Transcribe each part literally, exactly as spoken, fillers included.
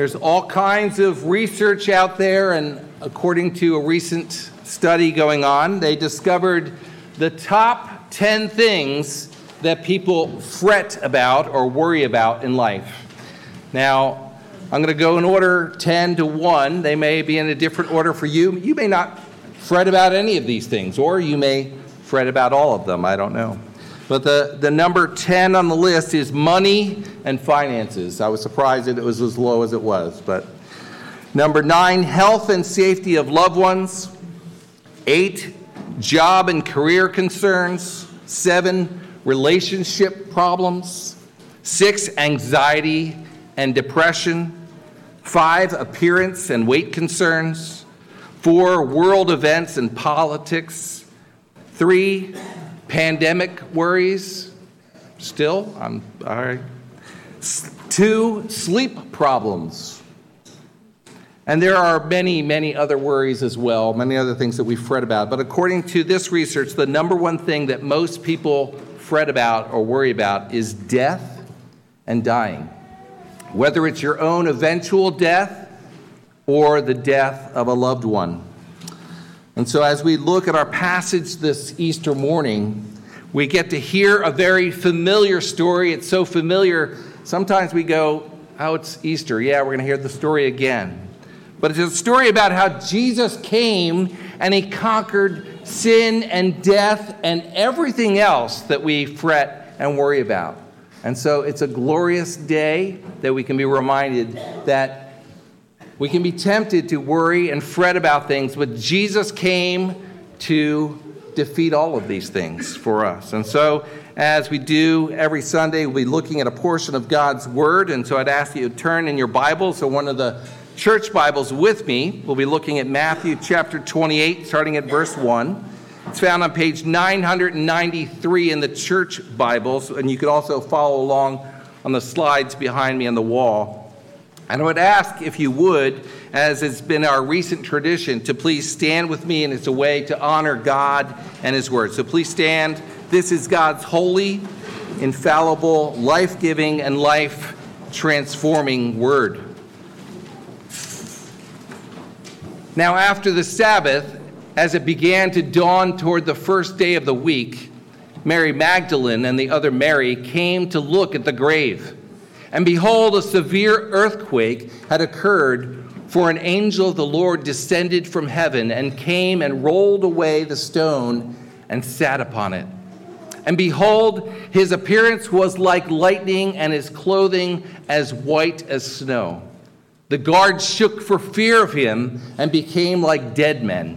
There's all kinds of research out there, and according to a recent study going on, they discovered the top ten things that people fret about or worry about in life. Now, I'm going to go in order ten to one. They may be in a different order for you. You may not fret about any of these things, or you may fret about all of them. I don't know. But the, the number ten on the list is money and finances. I was surprised that it was as low as it was. But number nine, health and safety of loved ones. Eight, job and career concerns. Seven, relationship problems. Six, anxiety and depression. Five, appearance and weight concerns. Four, world events and politics. Three, pandemic worries. Still, I'm all right. Two, sleep problems. And there are many, many other worries as well, many other things that we fret about. But according to this research, the number one thing that most people fret about or worry about is death and dying. Whether it's your own eventual death or the death of a loved one. And so as we look at our passage this Easter morning, we get to hear a very familiar story. It's so familiar, sometimes we go, oh, it's Easter. Yeah, we're going to hear the story again. But it's a story about how Jesus came and he conquered sin and death and everything else that we fret and worry about. And so it's a glorious day that we can be reminded that we can be tempted to worry and fret about things, but Jesus came to defeat all of these things for us. And so as we do every Sunday, we'll be looking at a portion of God's Word. And so I'd ask you to turn in your Bibles or one of the church Bibles with me. We'll be looking at Matthew chapter twenty-eight, starting at verse one. It's found on page nine ninety-three in the church Bibles, and you can also follow along on the slides behind me on the wall. And I would ask if you would, as it's been our recent tradition, to please stand with me, and it's a way to honor God and His Word. So please stand. This is God's holy, infallible, life-giving, and life-transforming Word. Now, after the Sabbath, as it began to dawn toward the first day of the week, Mary Magdalene and the other Mary came to look at the grave. And behold, a severe earthquake had occurred, for an angel of the Lord descended from heaven and came and rolled away the stone and sat upon it. And behold, his appearance was like lightning, and his clothing as white as snow. The guards shook for fear of him and became like dead men.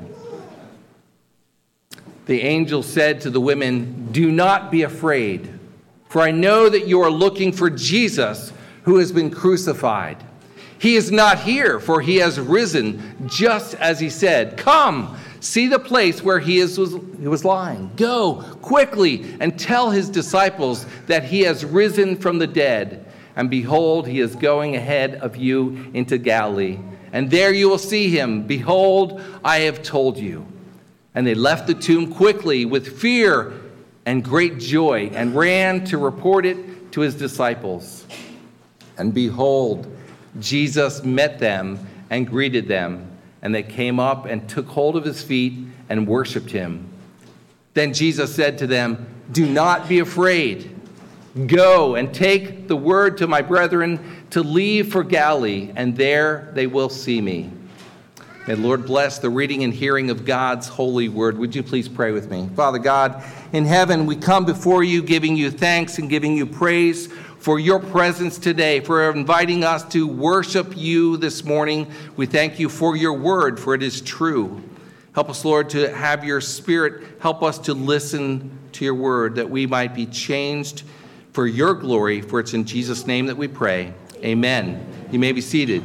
The angel said to the women, "Do not be afraid, for I know that you are looking for Jesus, who has been crucified. He is not here, for he has risen, just as he said. Come, see the place where he, is, was, he was lying. Go quickly and tell his disciples that he has risen from the dead. And behold, he is going ahead of you into Galilee. And there you will see him. Behold, I have told you." And they left the tomb quickly with fear and great joy, and ran to report it to his disciples. And behold, Jesus met them and greeted them, and they came up and took hold of his feet and worshipped him. Then Jesus said to them, "Do not be afraid. Go and take the word to my brethren to leave for Galilee, and there they will see me." May the Lord bless the reading and hearing of God's holy word. Would you please pray with me? Father God, in heaven, we come before you, giving you thanks and giving you praise for your presence today, for inviting us to worship you this morning. We thank you for your word, for it is true. Help us, Lord, to have your Spirit help us to listen to your word, that we might be changed for your glory. For it's in Jesus' name that we pray. Amen. You may be seated.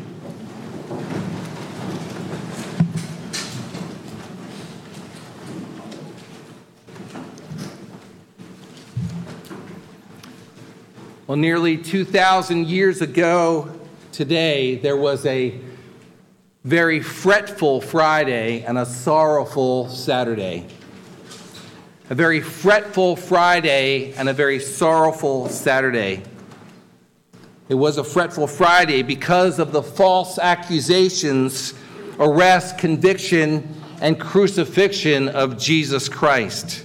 Well, nearly two thousand years ago today, there was a very fretful Friday and a sorrowful Saturday. A very fretful Friday and a very sorrowful Saturday. It was a fretful Friday because of the false accusations, arrest, conviction, and crucifixion of Jesus Christ.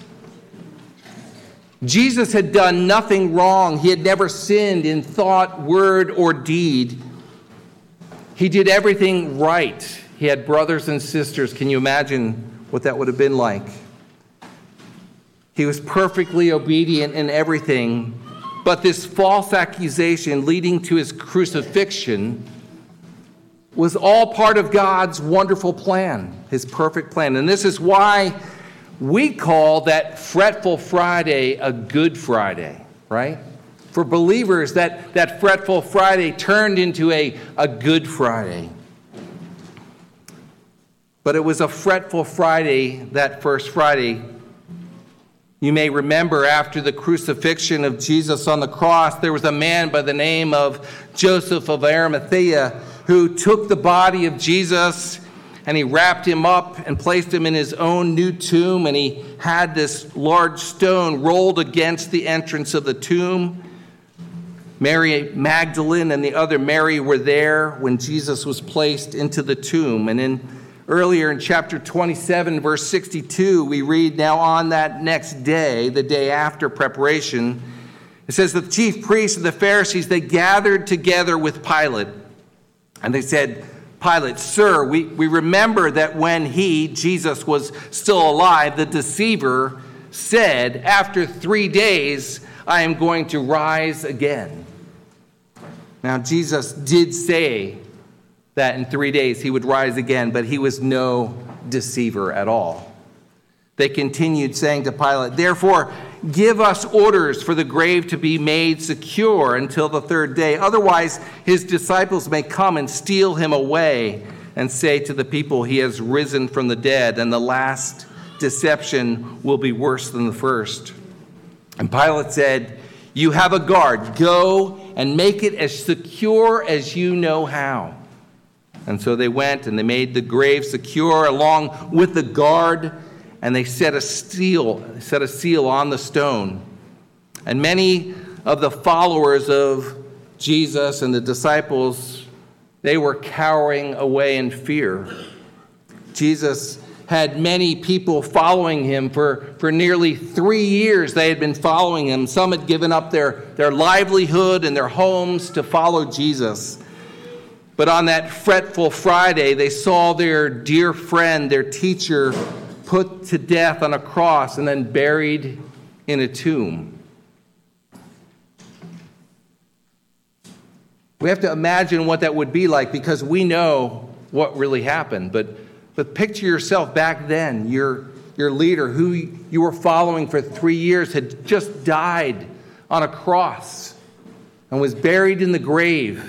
Jesus had done nothing wrong. He had never sinned in thought, word, or deed. He did everything right. He had brothers and sisters. Can you imagine what that would have been like? He was perfectly obedient in everything, but this false accusation leading to his crucifixion was all part of God's wonderful plan, his perfect plan. And this is why we call that fretful Friday a Good Friday, right? For believers, that, that fretful Friday turned into a, a Good Friday. But it was a fretful Friday, that first Friday. You may remember after the crucifixion of Jesus on the cross, there was a man by the name of Joseph of Arimathea who took the body of Jesus and he wrapped him up and placed him in his own new tomb, and he had this large stone rolled against the entrance of the tomb. Mary Magdalene and the other Mary were there when Jesus was placed into the tomb. And in earlier in chapter twenty-seven, verse sixty-two, we read, "Now on that next day, the day after preparation," it says, "the chief priests and the Pharisees, they gathered together with Pilate. And they said, 'Pilate, sir, we, we remember that when he, Jesus, was still alive, the deceiver said, after three days, I am going to rise again.'" Now, Jesus did say that in three days he would rise again, but he was no deceiver at all. They continued saying to Pilate, "Therefore, give us orders for the grave to be made secure until the third day. Otherwise, his disciples may come and steal him away and say to the people, 'He has risen from the dead,' and the last deception will be worse than the first." And Pilate said, "You have a guard. Go and make it as secure as you know how." And so they went and they made the grave secure along with the guard, and they set a seal, set a seal on the stone. And many of the followers of Jesus and the disciples, they were cowering away in fear. Jesus had many people following him for, for nearly three years. They had been following him. Some had given up their, their livelihood and their homes to follow Jesus. But on that fretful Friday, they saw their dear friend, their teacher, put to death on a cross and then buried in a tomb. We have to imagine what that would be like because we know what really happened. But, but picture yourself back then. Your, your leader, who you were following for three years, had just died on a cross and was buried in the grave.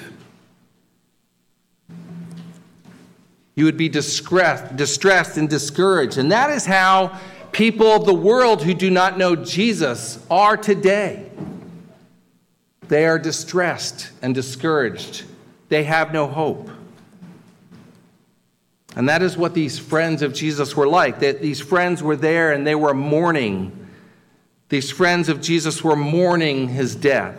You would be distressed, distressed and discouraged. And that is how people of the world who do not know Jesus are today. They are distressed and discouraged. They have no hope. And that is what these friends of Jesus were like. That these friends were there and they were mourning. These friends of Jesus were mourning his death.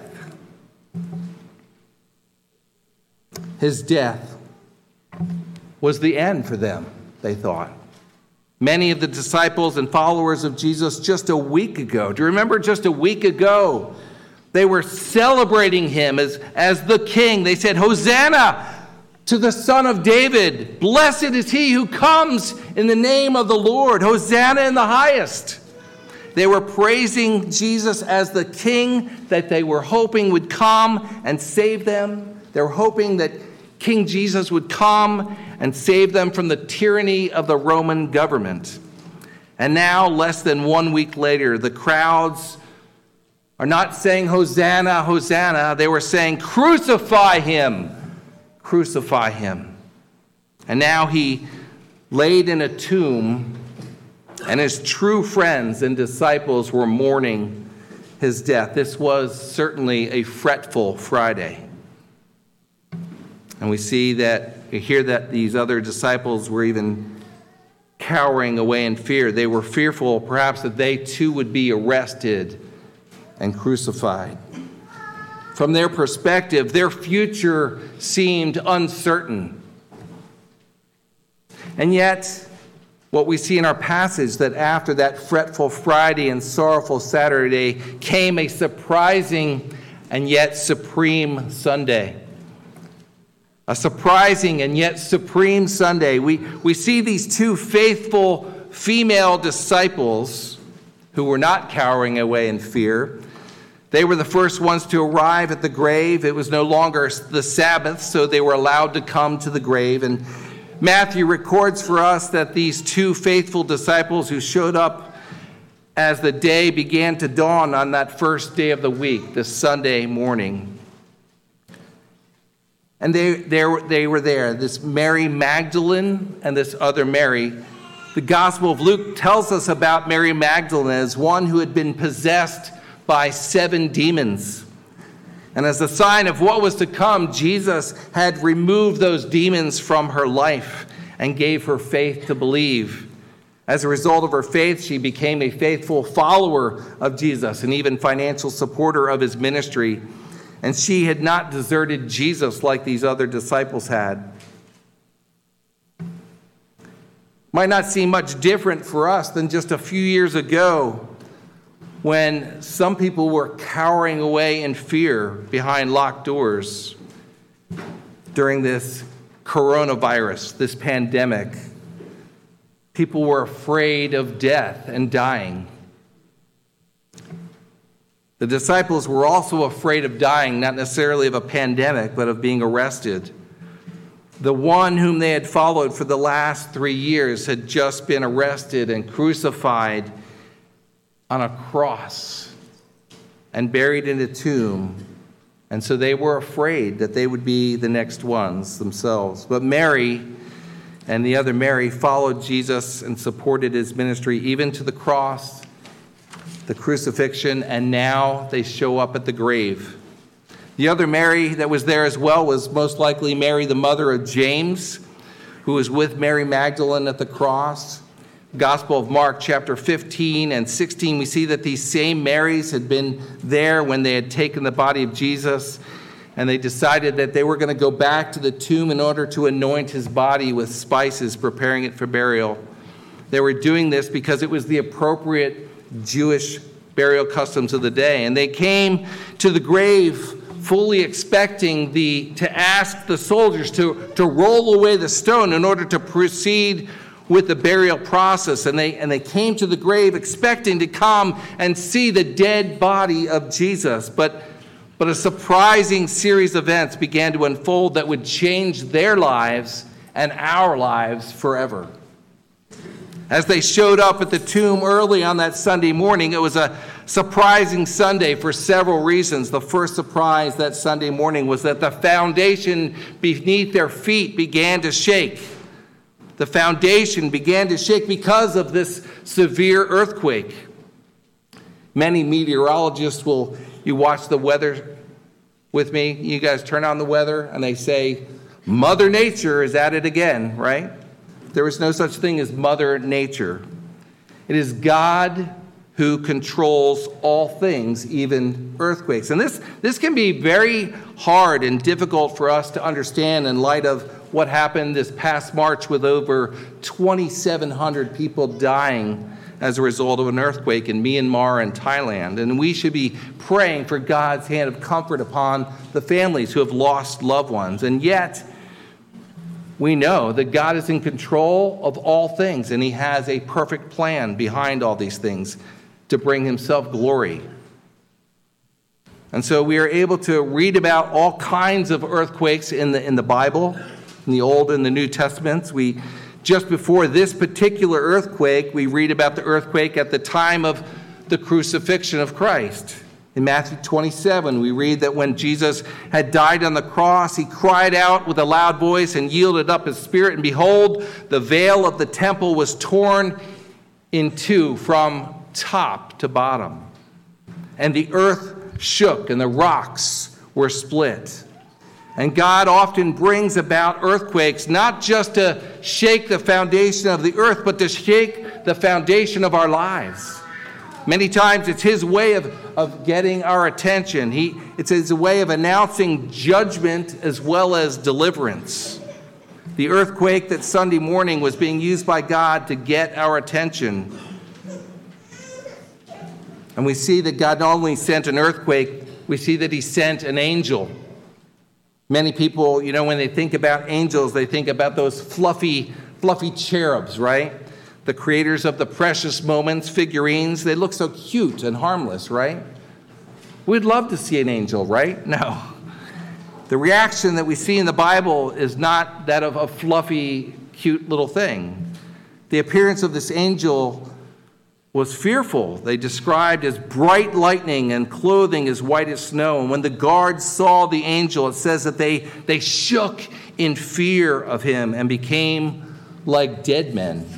His death was the end for them, they thought. Many of the disciples and followers of Jesus just a week ago, do you remember just a week ago, they were celebrating him as, as the king. They said, "Hosanna to the Son of David. Blessed is he who comes in the name of the Lord. Hosanna in the highest." They were praising Jesus as the king that they were hoping would come and save them. They were hoping that King Jesus would come and save them from the tyranny of the Roman government. And now, less than one week later, the crowds are not saying, "Hosanna, Hosanna." They were saying, "Crucify him, crucify him." And now he laid in a tomb, and his true friends and disciples were mourning his death. This was certainly a fretful Friday. And we see that, we hear that these other disciples were even cowering away in fear. They were fearful, perhaps, that they too would be arrested and crucified. From their perspective, their future seemed uncertain. And yet, what we see in our passage, that after that fretful Friday and sorrowful Saturday came a surprising and yet supreme Sunday. A surprising and yet supreme Sunday. We, we see these two faithful female disciples who were not cowering away in fear. They were the first ones to arrive at the grave. It was no longer the Sabbath, so they were allowed to come to the grave. And Matthew records for us that these two faithful disciples who showed up as the day began to dawn on that first day of the week, this Sunday morning. And they, they, were, they were there, this Mary Magdalene and this other Mary. The Gospel of Luke tells us about Mary Magdalene as one who had been possessed by seven demons. And as a sign of what was to come, Jesus had removed those demons from her life and gave her faith to believe. As a result of her faith, she became a faithful follower of Jesus and even financial supporter of his ministry. And she had not deserted Jesus like these other disciples had. Might not seem much different for us than just a few years ago, when some people were cowering away in fear behind locked doors during this coronavirus, this pandemic. People were afraid of death and dying. The disciples were also afraid of dying, not necessarily of a pandemic, but of being arrested. The one whom they had followed for the last three years had just been arrested and crucified on a cross and buried in a tomb. And so they were afraid that they would be the next ones themselves. But Mary and the other Mary followed Jesus and supported his ministry even to the cross, the crucifixion, and now they show up at the grave. The other Mary that was there as well was most likely Mary, the mother of James, who was with Mary Magdalene at the cross. Gospel of Mark, chapter fifteen and sixteen, we see that these same Marys had been there when they had taken the body of Jesus, and they decided that they were going to go back to the tomb in order to anoint his body with spices, preparing it for burial. They were doing this because it was the appropriate Jewish burial customs of the day. And they came to the grave fully expecting the to ask the soldiers to, to roll away the stone in order to proceed with the burial process. And they, and they came to the grave expecting to come and see the dead body of Jesus. But, but a surprising series of events began to unfold that would change their lives and our lives forever. As they showed up at the tomb early on that Sunday morning, it was a surprising Sunday for several reasons. The first surprise that Sunday morning was that the foundation beneath their feet began to shake. The foundation began to shake because of this severe earthquake. Many meteorologists will, you watch the weather with me, you guys turn on the weather and they say, Mother Nature is at it again, right? There is no such thing as Mother Nature. It is God who controls all things, even earthquakes. And this, this can be very hard and difficult for us to understand in light of what happened this past March with over twenty-seven hundred people dying as a result of an earthquake in Myanmar and Thailand. And we should be praying for God's hand of comfort upon the families who have lost loved ones. And yet, we know that God is in control of all things, and he has a perfect plan behind all these things to bring himself glory. And so we are able to read about all kinds of earthquakes in the in the Bible, in the Old and the New Testaments. We just before this particular earthquake, we read about the earthquake at the time of the crucifixion of Christ. In Matthew twenty-seven, we read that when Jesus had died on the cross, he cried out with a loud voice and yielded up his spirit. And behold, the veil of the temple was torn in two from top to bottom. And the earth shook and the rocks were split. And God often brings about earthquakes, not just to shake the foundation of the earth, but to shake the foundation of our lives. Many times it's his way of, of getting our attention. He, it's his way of announcing judgment as well as deliverance. The earthquake that Sunday morning was being used by God to get our attention. And we see that God not only sent an earthquake, we see that he sent an angel. Many people, you know, when they think about angels, they think about those fluffy, fluffy cherubs, right? The creators of the Precious Moments figurines. They look so cute and harmless, right? We'd love to see an angel, right? No. The reaction that we see in the Bible is not that of a fluffy, cute little thing. The appearance of this angel was fearful. They described as bright lightning and clothing as white as snow. And when the guards saw the angel, it says that they, they shook in fear of him and became like dead men.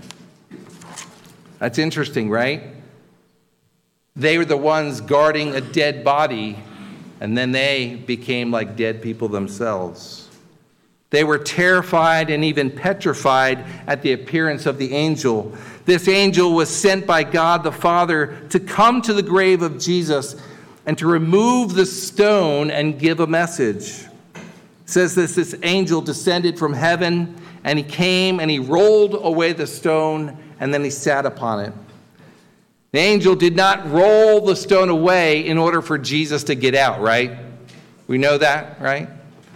That's interesting, right? They were the ones guarding a dead body, and then they became like dead people themselves. They were terrified and even petrified at the appearance of the angel. This angel was sent by God the Father to come to the grave of Jesus and to remove the stone and give a message. It says this, this angel descended from heaven, and he came and he rolled away the stone, and then he sat upon it. The angel did not roll the stone away in order for Jesus to get out, right? We know that, right?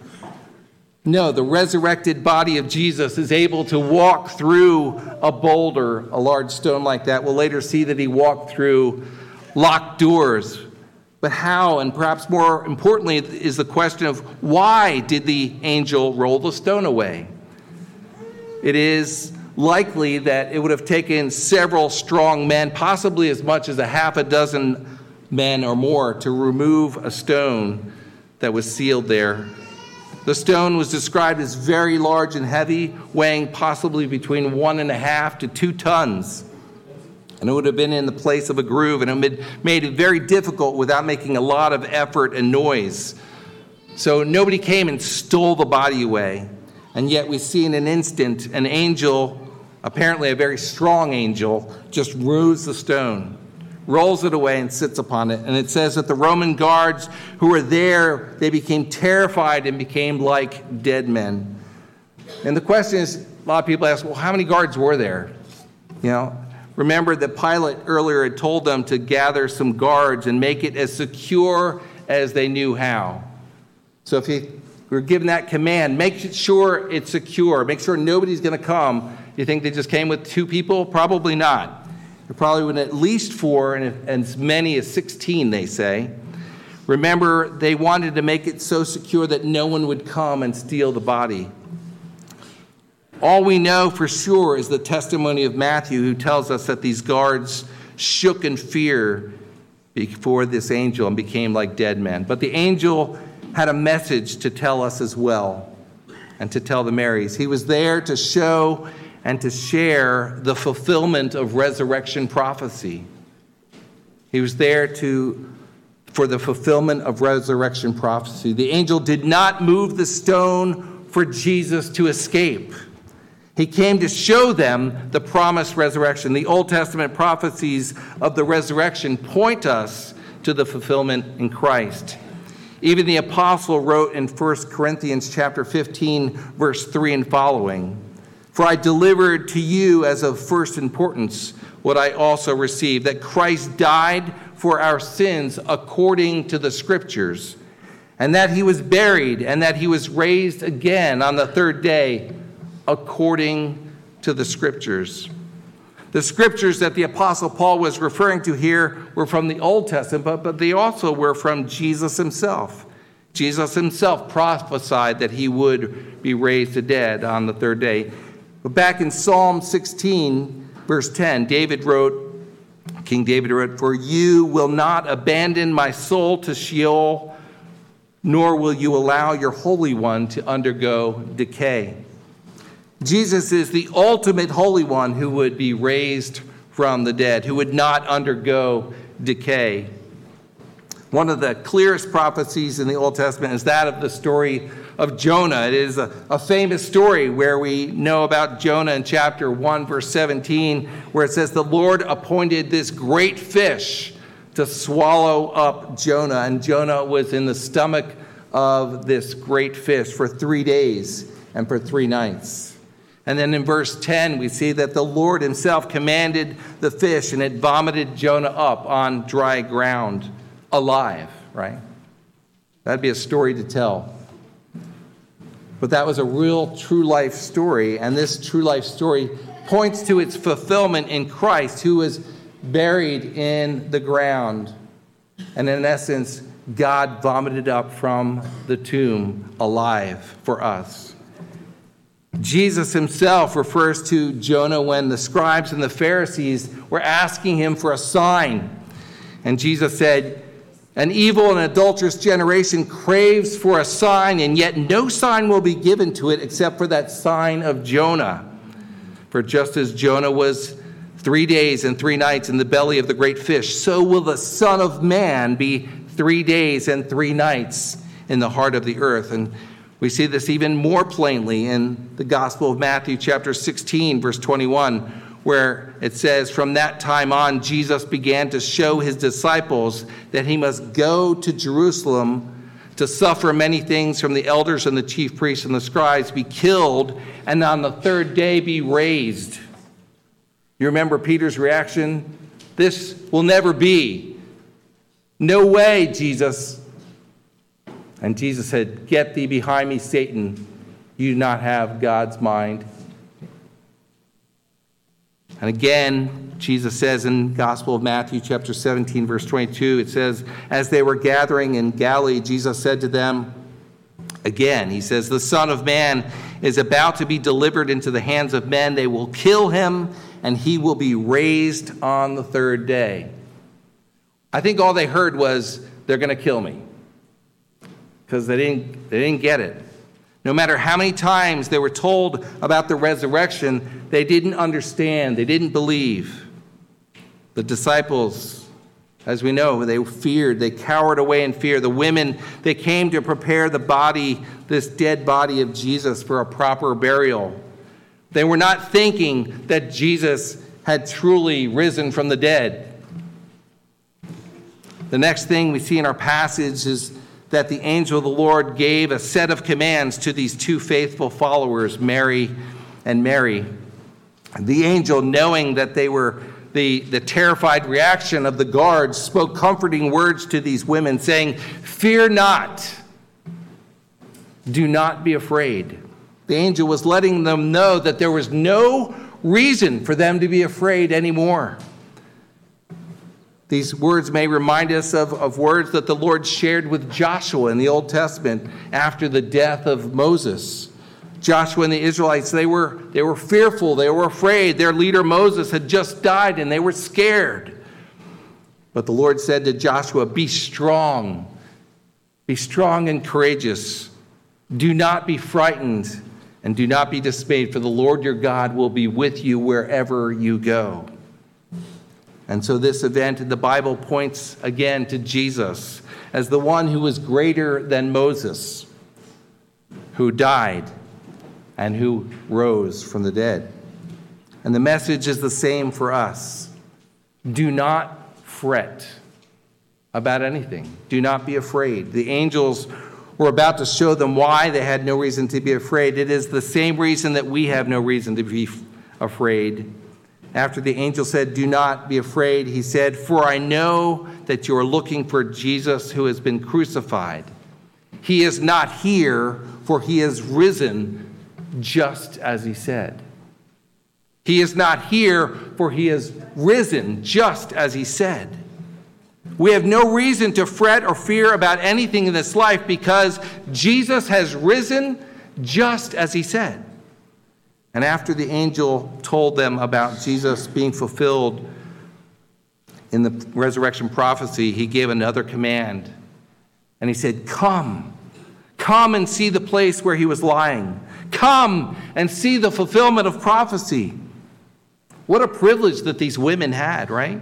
No, the resurrected body of Jesus is able to walk through a boulder, a large stone like that. We'll later see that he walked through locked doors. But how, and perhaps more importantly, is the question of why did the angel roll the stone away? It is likely that it would have taken several strong men, possibly as much as a half a dozen men or more, to remove a stone that was sealed there. The stone was described as very large and heavy, weighing possibly between one and a half to two tons. And it would have been in the place of a groove, and it would have made it very difficult without making a lot of effort and noise. So nobody came and stole the body away. And yet we see in an instant an angel, apparently a very strong angel, just moves the stone, rolls it away and sits upon it. And it says that the Roman guards who were there, they became terrified and became like dead men. And the question is, a lot of people ask, well, how many guards were there? You know, remember that Pilate earlier had told them to gather some guards and make it as secure as they knew how. So if you were given that command, make sure it's secure, make sure nobody's going to come. You think they just came with two people? Probably not. There probably would at least four, and as many as sixteen, they say. Remember, they wanted to make it so secure that no one would come and steal the body. All we know for sure is the testimony of Matthew, who tells us that these guards shook in fear before this angel and became like dead men. But the angel had a message to tell us as well, and to tell the Marys. He was there to show and to share the fulfillment of resurrection prophecy. He was there to for the fulfillment of resurrection prophecy. The angel did not move the stone for Jesus to escape. He came to show them the promised resurrection. The Old Testament prophecies of the resurrection point us to the fulfillment in Christ. Even the apostle wrote in First Corinthians chapter fifteen, verse three and following, "For I delivered to you as of first importance what I also received, that Christ died for our sins according to the Scriptures, and that he was buried, and that he was raised again on the third day according to the Scriptures." The Scriptures that the Apostle Paul was referring to here were from the Old Testament, but, but they also were from Jesus himself. Jesus himself prophesied that he would be raised to dead on the third day. But back in Psalm sixteen, verse ten, David wrote, King David wrote, "For you will not abandon my soul to Sheol, nor will you allow your Holy One to undergo decay." Jesus is the ultimate Holy One who would be raised from the dead, who would not undergo decay. One of the clearest prophecies in the Old Testament is that of the story of Jonah. It is a, a famous story where we know about Jonah in chapter one, verse seventeen, where it says, the Lord appointed this great fish to swallow up Jonah. And Jonah was in the stomach of this great fish for three days and for three nights. And then in verse ten, we see that the Lord himself commanded the fish, and it vomited Jonah up on dry ground. Alive, right? That'd be a story to tell. But that was a real true life story, and this true life story points to its fulfillment in Christ, who was buried in the ground. And in essence, God vomited up from the tomb alive for us. Jesus himself refers to Jonah when the scribes and the Pharisees were asking him for a sign. And Jesus said, an evil and adulterous generation craves for a sign, and yet no sign will be given to it except for that sign of Jonah. For just as Jonah was three days and three nights in the belly of the great fish, so will the Son of Man be three days and three nights in the heart of the earth. And we see this even more plainly in the Gospel of Matthew, chapter sixteen, verse twenty-one, where it says, from that time on, Jesus began to show his disciples that he must go to Jerusalem to suffer many things from the elders and the chief priests and the scribes, be killed, and on the third day be raised. You remember Peter's reaction? This will never be. No way, Jesus. And Jesus said, get thee behind me, Satan. You do not have God's mind. And again, Jesus says in Gospel of Matthew, chapter seventeen, verse twenty-two, it says, as they were gathering in Galilee, Jesus said to them, again, he says, the Son of Man is about to be delivered into the hands of men. They will kill him, and he will be raised on the third day. I think all they heard was, they're going to kill me. Because they didn't, they didn't get it. No matter how many times they were told about the resurrection, they didn't understand, they didn't believe. The disciples, as we know, they feared, they cowered away in fear. The women, they came to prepare the body, this dead body of Jesus, for a proper burial. They were not thinking that Jesus had truly risen from the dead. The next thing we see in our passage is that the angel of the Lord gave a set of commands to these two faithful followers, Mary and Mary. The angel, knowing that they were the, the terrified reaction of the guards, spoke comforting words to these women, saying, fear not, do not be afraid. The angel was letting them know that there was no reason for them to be afraid anymore. These words may remind us of, of words that the Lord shared with Joshua in the Old Testament after the death of Moses. Joshua and the Israelites, they were, they were fearful, they were afraid. Their leader Moses had just died and they were scared. But the Lord said to Joshua, be strong, be strong and courageous. Do not be frightened and do not be dismayed, for the Lord your God will be with you wherever you go. And so this event in the Bible points again to Jesus as the one who was greater than Moses, who died and who rose from the dead. And the message is the same for us. Do not fret about anything. Do not be afraid. The angels were about to show them why they had no reason to be afraid. It is the same reason that we have no reason to be afraid. After the angel said, do not be afraid, he said, for I know that you are looking for Jesus who has been crucified. He is not here, for he is risen just as he said. He is not here, for he is risen just as he said. We have no reason to fret or fear about anything in this life because Jesus has risen just as he said. And after the angel told them about Jesus being fulfilled in the resurrection prophecy, he gave another command. And he said, come, come and see the place where he was lying. Come and see the fulfillment of prophecy. What a privilege that these women had, right?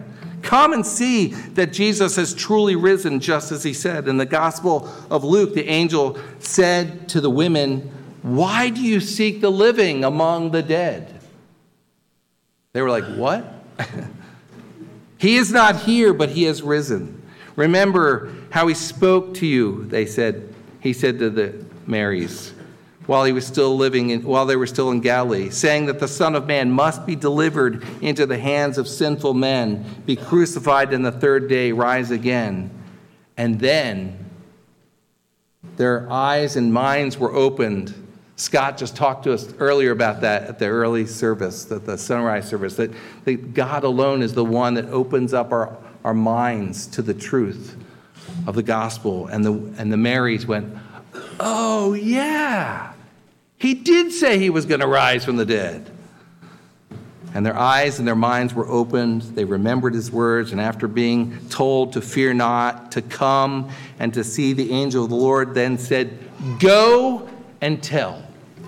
Come and see that Jesus has truly risen, just as he said. In the Gospel of Luke, the angel said to the women, why do you seek the living among the dead? They were like, what? He is not here, but he has risen. Remember how he spoke to you, they said. He said to the Marys, while he was still living in, while they were still in Galilee, saying that the Son of Man must be delivered into the hands of sinful men, be crucified, and the third day rise again. And then their eyes and minds were opened. Scott just talked to us earlier about that at the early service, at the sunrise service, that, that God alone is the one that opens up our, our minds to the truth of the gospel. And the, and the Marys went, oh, yeah, he did say he was going to rise from the dead. And their eyes and their minds were opened. They remembered his words. And after being told to fear not, to come and to see the angel of the Lord, then said, go and tell.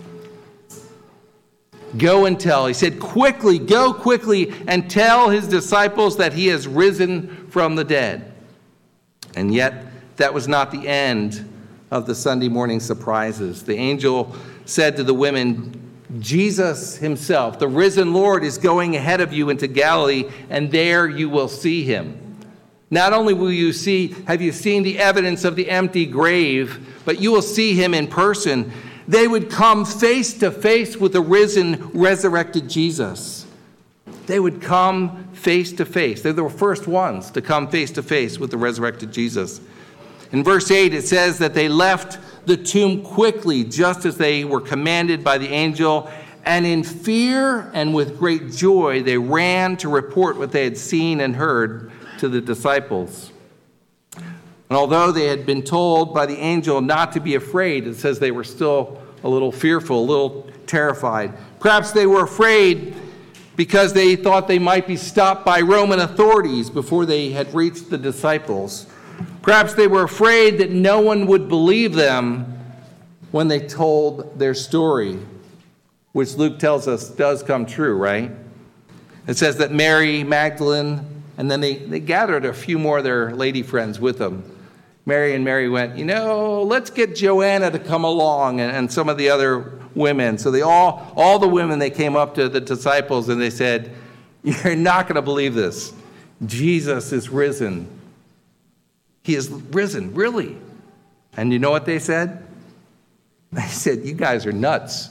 Go and tell. He said, quickly, go quickly and tell his disciples that he has risen from the dead. And yet, that was not the end of the Sunday morning surprises. The angel said to the women, Jesus himself, the risen Lord, is going ahead of you into Galilee, and there you will see him. Not only will you see, have you seen the evidence of the empty grave, but you will see him in person. They would come face to face with the risen, resurrected Jesus. They would come face to face. They're the first ones to come face to face with the resurrected Jesus. In verse eight, it says that they left the tomb quickly, just as they were commanded by the angel, and in fear and with great joy, they ran to report what they had seen and heard to the disciples. And although they had been told by the angel not to be afraid, it says they were still a little fearful, a little terrified. Perhaps they were afraid because they thought they might be stopped by Roman authorities before they had reached the disciples. Perhaps they were afraid that no one would believe them when they told their story, which Luke tells us does come true, right? It says that Mary Magdalene, and then they, they gathered a few more of their lady friends with them. Mary and Mary went, you know, let's get Joanna to come along, and, and some of the other women. So they all, all the women, they came up to the disciples and they said, you're not going to believe this. Jesus is risen. He is risen, really. And you know what they said? They said, you guys are nuts.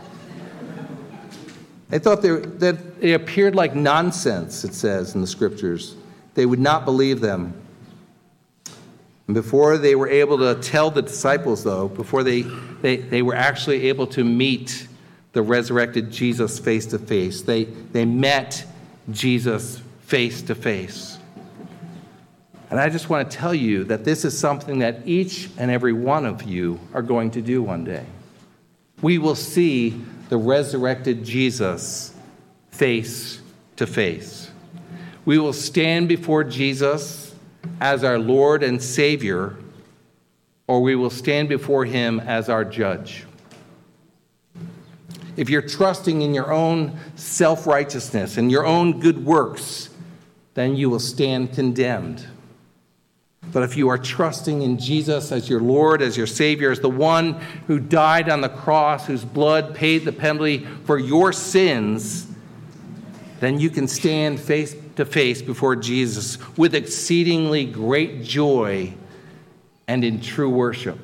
They thought they, that it appeared like nonsense, it says in the scriptures. They would not believe them. And before they were able to tell the disciples, though, before they, they, they were actually able to meet the resurrected Jesus face to face, they, they met Jesus face to face. And I just want to tell you that this is something that each and every one of you are going to do one day. We will see the resurrected Jesus face to face. We will stand before Jesus as our Lord and Savior, or we will stand before him as our judge. If you're trusting in your own self-righteousness and your own good works, then you will stand condemned. But if you are trusting in Jesus as your Lord, as your Savior, as the one who died on the cross, whose blood paid the penalty for your sins, then you can stand face to face before Jesus with exceedingly great joy and in true worship.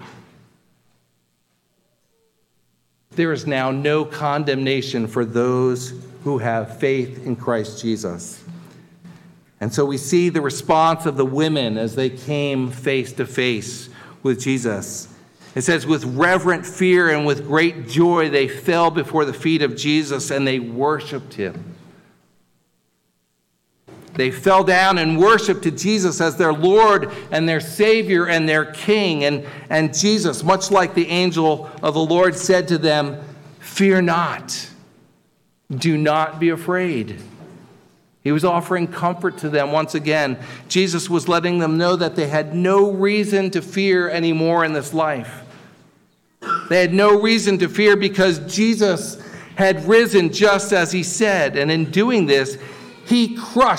There is now no condemnation for those who have faith in Christ Jesus. And so we see the response of the women as they came face to face with Jesus. It says, with reverent fear and with great joy, they fell before the feet of Jesus and they worshiped him. They fell down and worshiped to Jesus as their Lord and their Savior and their King. And, and Jesus, much like the angel of the Lord, said to them, fear not. Do not be afraid. He was offering comfort to them once again. Jesus was letting them know that they had no reason to fear anymore in this life. They had no reason to fear because Jesus had risen just as he said. And in doing this, he crushed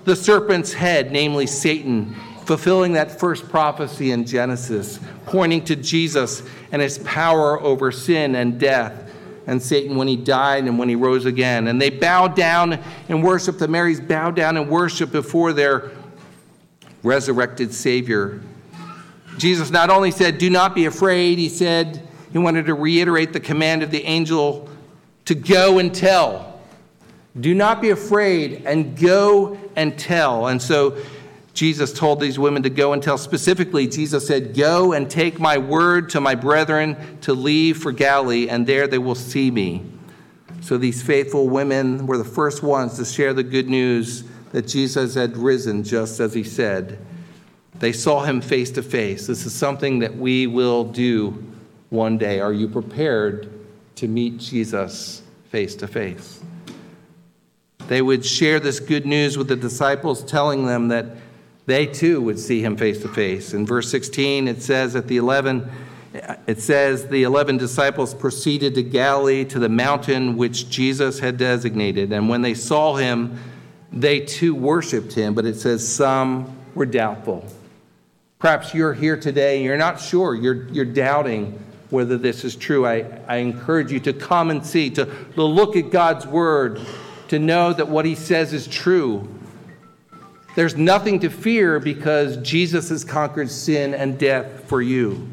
the serpent's head, namely Satan, fulfilling that first prophecy in Genesis, pointing to Jesus and his power over sin and death, and Satan when he died and when he rose again. And they bowed down and worshiped, the Marys bowed down and worshiped before their resurrected Savior. Jesus not only said, do not be afraid, he said, he wanted to reiterate the command of the angel to go and tell. Do not be afraid, and go and tell. And so Jesus told these women to go and tell. Specifically, Jesus said, go and take my word to my brethren to leave for Galilee, and there they will see me. So these faithful women were the first ones to share the good news that Jesus had risen, just as he said. They saw him face to face. This is something that we will do one day. Are you prepared to meet Jesus face to face? They would share this good news with the disciples, telling them that they too would see him face to face. In verse sixteen, it says at the eleven, it says the eleven disciples proceeded to Galilee, to the mountain which Jesus had designated. And when they saw him, they too worshiped him. But it says some were doubtful. Perhaps you're here today and you're not sure. You're, you're doubting whether this is true. I, I encourage you to come and see, to, to look at God's word, to know that what he says is true. There's nothing to fear because Jesus has conquered sin and death for you.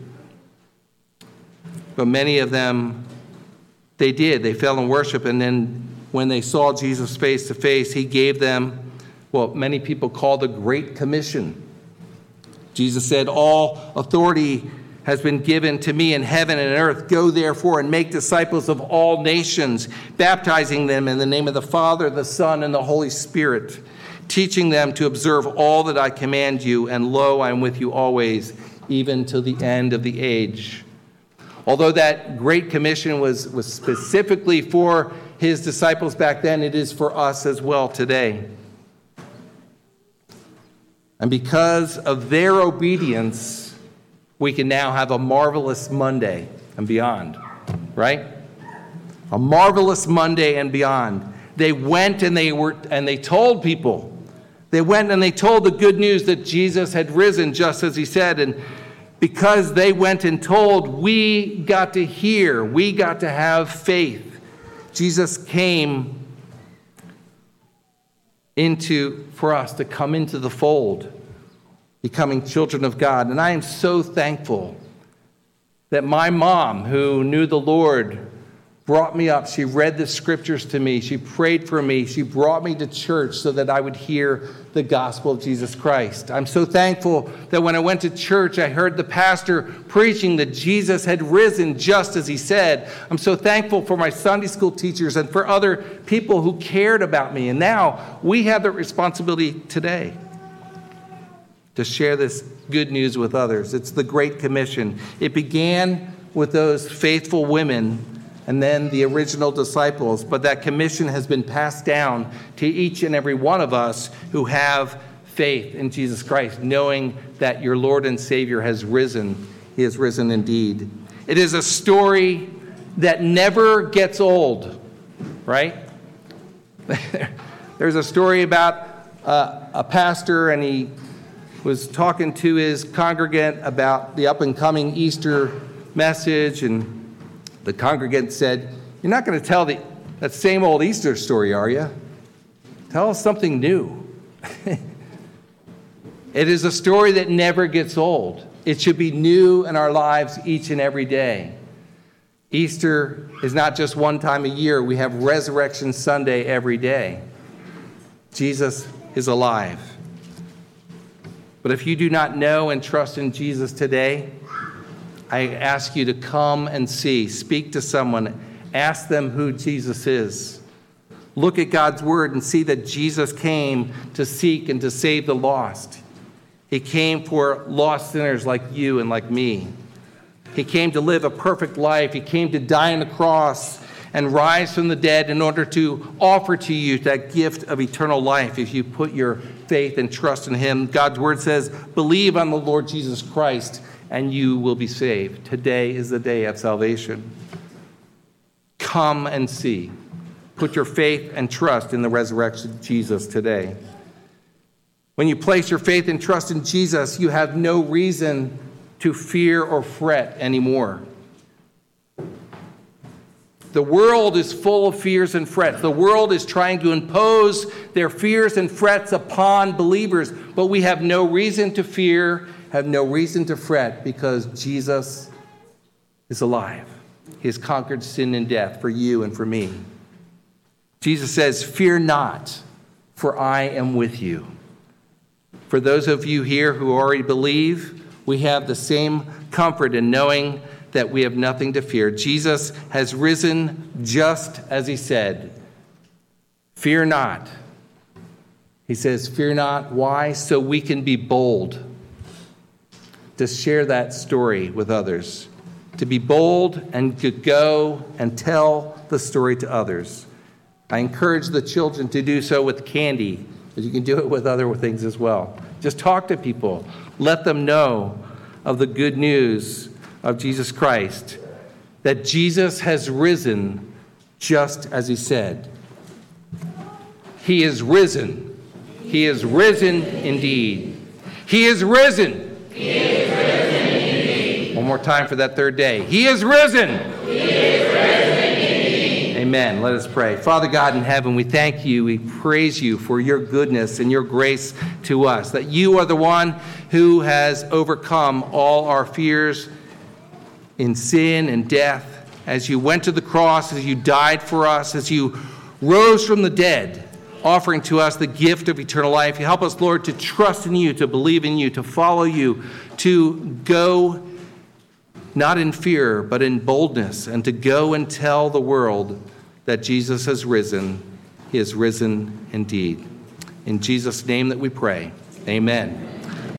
But many of them, they did. They fell in worship, and then when they saw Jesus face to face, he gave them what many people call the Great Commission. Jesus said, all authority has been given to me in heaven and earth. Go therefore and make disciples of all nations, baptizing them in the name of the Father, the Son, and the Holy Spirit, teaching them to observe all that I command you, and lo, I am with you always, even to the end of the age. Although that Great Commission was, was specifically for his disciples back then, it is for us as well today. And because of their obedience, we can now have a marvelous Monday and beyond, right? A marvelous Monday and beyond. They went and they were and they told people. They went and they told the good news that Jesus had risen, just as he said. And because they went and told, we got to hear, we got to have faith. Jesus came into for us to come into the fold, becoming children of God. And I am so thankful that my mom, who knew the Lord, brought me up. She read the scriptures to me. She prayed for me. She brought me to church so that I would hear the gospel of Jesus Christ. I'm so thankful that when I went to church, I heard the pastor preaching that Jesus had risen just as he said. I'm so thankful for my Sunday school teachers and for other people who cared about me. And now we have the responsibility today to share this good news with others. It's the Great Commission. It began with those faithful women and then the original disciples, but that commission has been passed down to each and every one of us who have faith in Jesus Christ, knowing that your Lord and Savior has risen. He has risen indeed. It is a story that never gets old, right? There's a story about uh, a pastor, and he was talking to his congregant about the up-and-coming Easter message, and the congregant said, you're not going to tell the, that same old Easter story, are you? Tell us something new. It is a story that never gets old. It should be new in our lives each and every day. Easter is not just one time a year. We have Resurrection Sunday every day. Jesus is alive. But if you do not know and trust in Jesus today, I ask you to come and see. Speak to someone. Ask them who Jesus is. Look at God's word and see that Jesus came to seek and to save the lost. He came for lost sinners like you and like me. He came to live a perfect life. He came to die on the cross and rise from the dead in order to offer to you that gift of eternal life if you put your faith and trust in him. God's word says, believe on the Lord Jesus Christ and you will be saved. Today is the day of salvation. Come and see. Put your faith and trust in the resurrection of Jesus today. When you place your faith and trust in Jesus, you have no reason to fear or fret anymore. The world is full of fears and frets. The world is trying to impose their fears and frets upon believers, but we have no reason to fear, have no reason to fret, because Jesus is alive. He has conquered sin and death for you and for me. Jesus says, "Fear not, for I am with you." For those of you here who already believe, we have the same comfort in knowing that we have nothing to fear. Jesus has risen just as he said. Fear not. He says, fear not. Why? So we can be bold to share that story with others. To be bold and to go and tell the story to others. I encourage the children to do so with candy, but you can do it with other things as well. Just talk to people. Let them know of the good news of Jesus Christ, that Jesus has risen just as he said. He is risen. He is risen indeed. He is risen. He is risen indeed. One more time for that third day. He is risen. He is risen indeed. Amen. Let us pray. Father God in heaven, we thank you. We praise you for your goodness and your grace to us, that you are the one who has overcome all our fears in sin and death, as you went to the cross, as you died for us, as you rose from the dead, offering to us the gift of eternal life. You help us, Lord, to trust in you, to believe in you, to follow you, to go not in fear, but in boldness, and to go and tell the world that Jesus has risen. He has risen indeed. In Jesus' name that we pray. Amen.